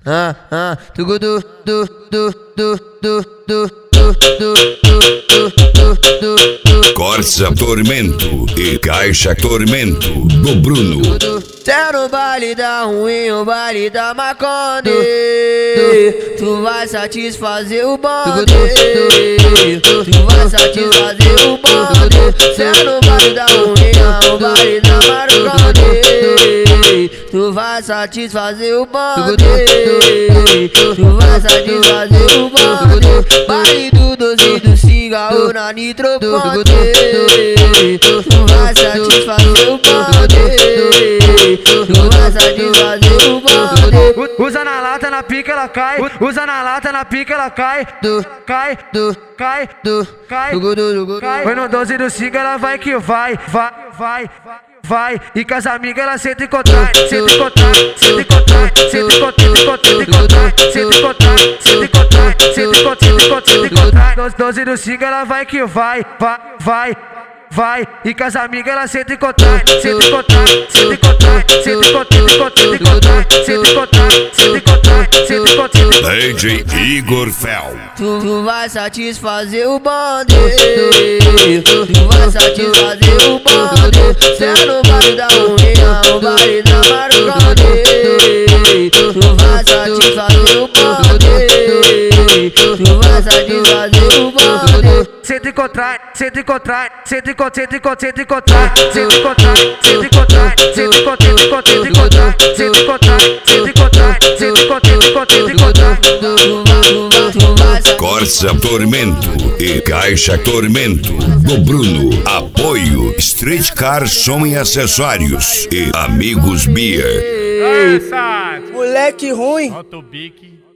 Corsa Tormento e Caixa Tormento do Bruno. Cê no baile da ruim, o baile da Maconde, tu vai satisfazer o bonde, tu vai satisfazer o bonde. Cê no baile da ruim, o baile da Maconde, tu vai satisfazer o bonde, tu vai satisfazer o bonde. Baile do doce do cigarro na nitroponte, tu vai satisfazer o bonde, tu vai satisfazer o bonde. Usa na lata, na pica ela cai. Usa na lata, na pica ela cai. Cai, cai, cai. Foi no 12 do 5 ela vai que vai. Vai, e com as amigas ela senta e contrai, senta e contrai, senta e contrai, senta e contrai, senta e contrai, senta e contrai, senta e contrai, senta e contrai. 12 do 5 ela vai que vai, e com as amigas ela senta e contrai, senta e contrai, senta e contrai, senta e contrai, senta e contrai, senta e contrai, senta e contrai. DJ Igor Fel. Tu vai satisfazer o bonde, tu vai satisfazer o bonde. Cê no baile da União, o baile da Maruconde, tu vai satisfazer o bonde, tu vai satisfazer o bonde. Senta e contrai, senta e contrai, senta e contrai, senta e contrai, senta e contrai, senta e contrai, senta e contrai, senta e contrai, senta e contrai, senta e contrai, senta e contrai. Corsa Tormento e Caixa Tormento do Bruno. Apoio Street Car Som e Acessórios e Amigos Beer. Moleque ruim.